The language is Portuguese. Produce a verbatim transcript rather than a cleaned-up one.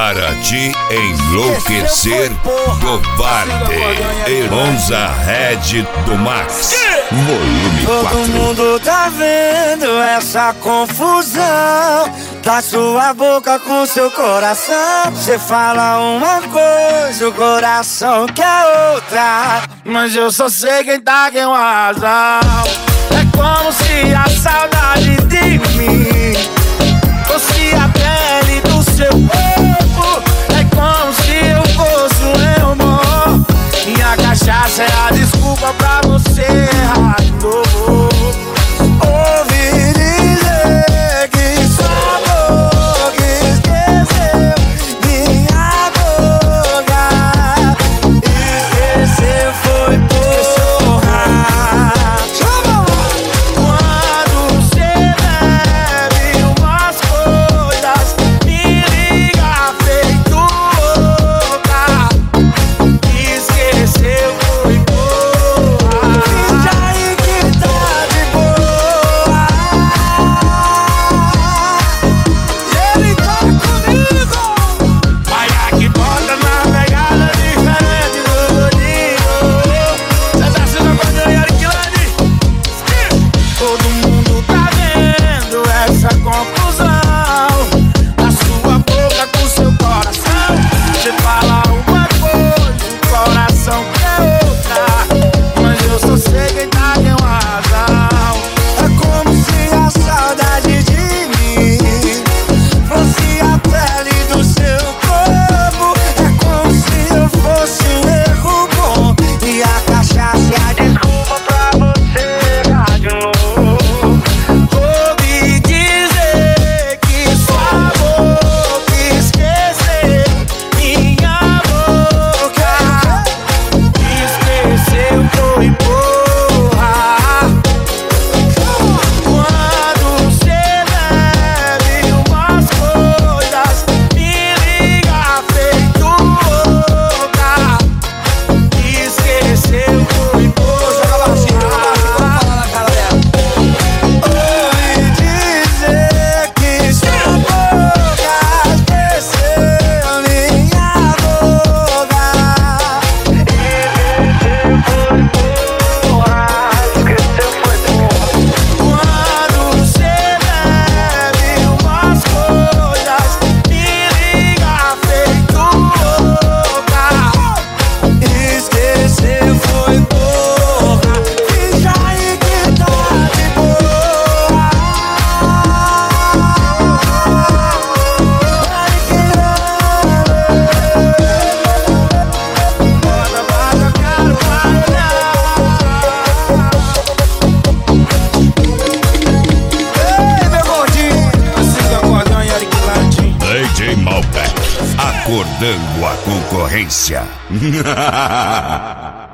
Para te enlouquecer, covarde. Elonza Red do Max, volume quatro. Todo mundo tá vendo essa confusão da sua boca com seu coração. Você fala uma coisa, o coração quer outra, mas eu só sei quem tá com a razão. É como se a saudade de mim fosse a pele do seu corpo. É como se eu fosse um amor e a cachaça é a desculpa pra você errar de novo. Ouvi dizer que sua boca esqueceu minha boca. Esquecer foi porra. Quando você bebe umas coisas, me liga feito louca. Esqueceu foi porra. Finge aí que tá de boa. E ele tá comigo. Vai aqui, bota na pegada diferente do gordinho. Cê tá sendo acompanhado aqui, Lani. Todo mundo tá vendo essa confusão da sua boca com seu coração. Você fala uma coisa, o coração quer outra, mas eu só sei quem tá com a razão. É como se a saudade de mim fosse a pele do seu corpo. É como se eu fosse um erro bom e a cachaça é a desculpa pra você errar de novo. Ouvi dizer que sua boca esqueceu minha boca. Esqueceu foi porra. Quando você bebe umas coisas, me liga feito louca. Esqueceu foi porra. Ouvi dizer que sua boca esqueceu minha boca. Esqueceu foi porra. Quando você bebe umas coisas, me liga feito louca. Esqueceu foi porra. Finge aí que tá de boa. Vai que bota pra tocar o Ei, meu gordinho, assim do acordão e Eric Lantin. D J Malbec, acordando a concorrência.